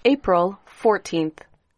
April 14th.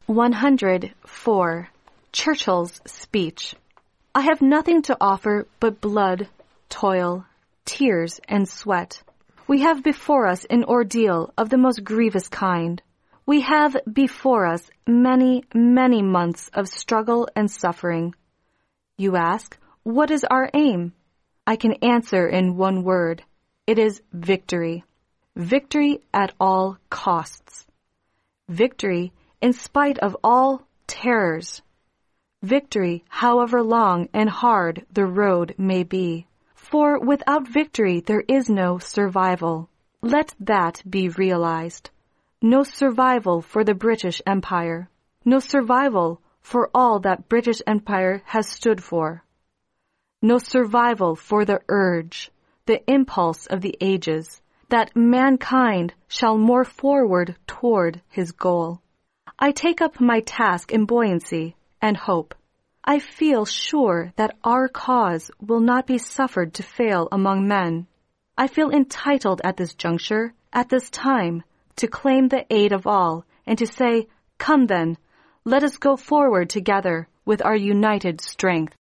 104. Churchill's speech. I have nothing to offer but blood, toil, tears, and sweat. We have before us an ordeal of the most grievous kind. We have before us many, many months of struggle and suffering. You ask, what is our aim? I can answer in one word. It is victory. Victory at all costs. Victory in spite of all terrors. Victory, however long and hard the road may be. For without victory there is no survival. Let that be realized. No survival for the British Empire. No survival for all that British Empire has stood for. No survival for the urge, the impulse of the ages, that mankind shall more forward toward his goal. I take up my task in buoyancy and hope. I feel sure that our cause will not be suffered to fail among men. I feel entitled at this juncture, at this time, to claim the aid of all and to say, come then, let us go forward together with our united strength.